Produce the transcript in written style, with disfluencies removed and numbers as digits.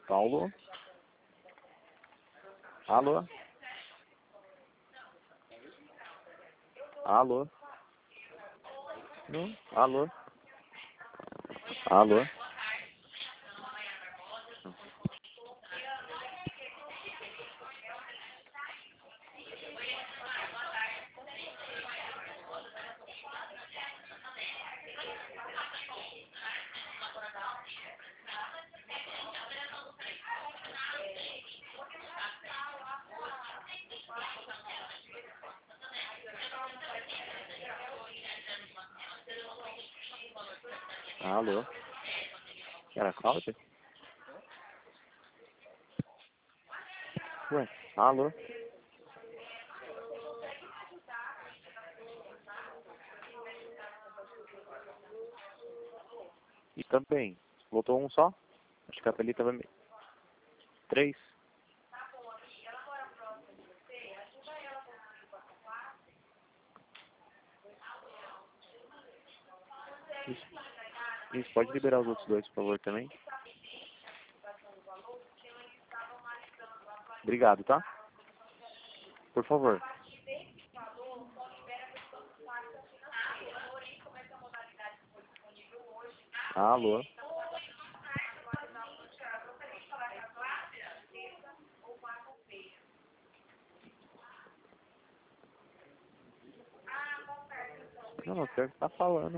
Paulo? Alô? Alô? Não? Alô? Alô? Alô? Era a Cláudia? Ué, alô? E também, voltou um só? Acho que a Thalita vai... 3. Isso, pode liberar os outros 2, por favor, também. Obrigado, tá? Por favor. Alô? Não, não sei o que tá falando.